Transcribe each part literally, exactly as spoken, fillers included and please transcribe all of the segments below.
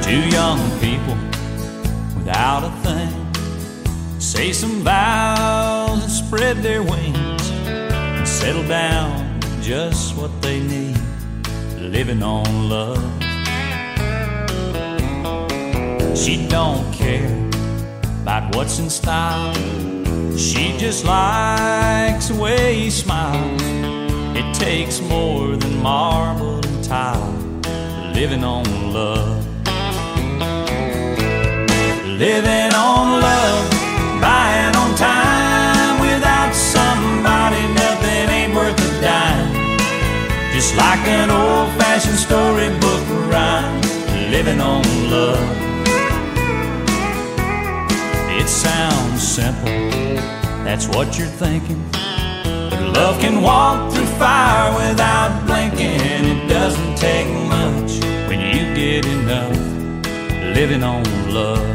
Two young people without a thing say some vows and spread their wings and settle down with just what they need, living on love. She don't care about what's in style. She just likes the way he smiles. It takes more than marble and tile, living on love. Living on love, buying on time. Without somebody, nothing ain't worth a dime. Just like an old-fashioned storybook rhyme, living on love. It sounds simple, that's what you're thinking, but love can walk through fire without blinking. It doesn't take much when you get enough, living on love.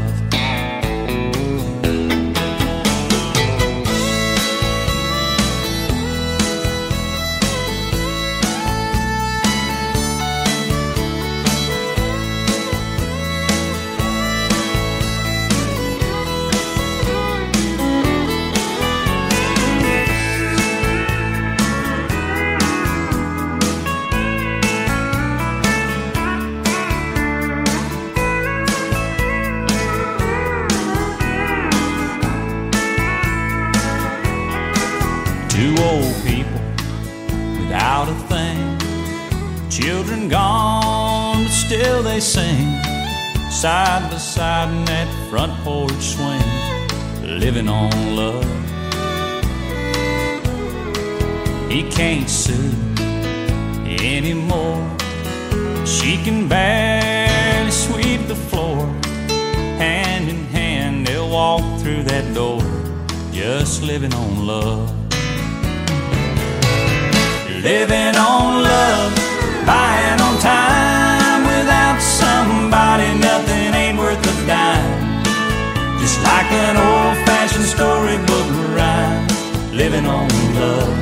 Two old people without a thing, children gone, but still they sing, side by side in that front porch swing, living on love. He can't sue anymore. She can barely sweep the floor. Hand in hand they'll walk through that door, just living on love. Living on love, buying on time. Without somebody, nothing ain't worth a dime. Just like an old-fashioned storybook rhyme, living on love.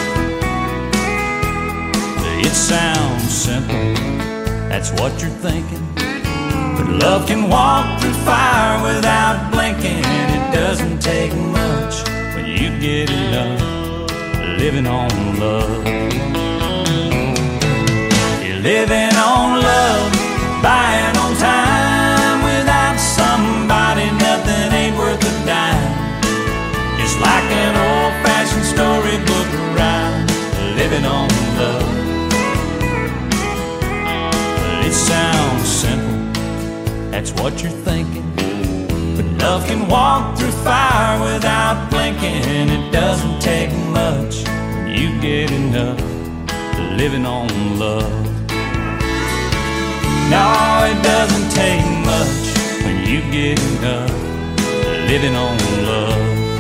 It sounds simple, that's what you're thinking, but love can walk through fire without blinking. It doesn't take much when you get enough, living on love. You're living on love, buying on time. Without somebody, nothing ain't worth a dime. Just like an old-fashioned storybook rhyme, living on love. It sounds simple, that's what you're thinking, but love can walk through fire without blinking. It doesn't take much when you get enough, living on love. No, it doesn't take much when you get enough, living on love.